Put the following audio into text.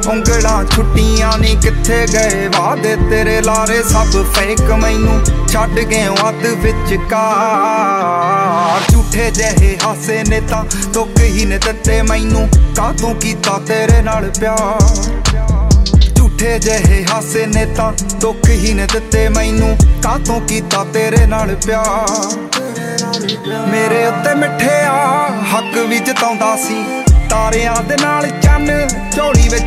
ਉਂਗਲਾਂ ਛੁੱਟੀਆਂ ਨੀ ਕਿੱਥੇ ਗਏ ਵਾਦੇ ਤੇਰੇ ਲਾਰੇ ਸਭ ਫੇਕ ਮੈਨੂੰ ਛੱਡ ਗਏ ਅੱਧ ਵਿਚਕਾਰ ਝੂਠੇ ਜਿਹੇ ਹਾਸੇ ਨੇ ਤਾਂ ਦੁੱਖ ਹੀ ਨੇ ਦਿੱਤੇ ਮੈਨੂੰ ਕਾਹਤੋਂ ਕੀਤਾ ਤੇਰੇ ਨਾਲ ਪਿਆਰ ਝੂਠੇ ਜਿਹੇ ਹਾਸੇ ਨੇ ਤਾਂ ਦੁੱਖ ਹੀ ਨੇ ਦਿੱਤੇ ਮੈਨੂੰ ਕਾਹਤੋਂ ਕੀਤਾ ਤੇਰੇ ਨਾਲ ਪਿਆਰ ਮੇਰੇ ਉੱਤੇ ਮਿੱਠਿਆ ਹੱਕ ਵੀ ਜਤਾਉਂਦਾ ਸੀ ਤਾਰਿਆਂ ਦੇ ਨਾਲ ਚੰਨ ਝੋਲੀ ਵਿੱਚ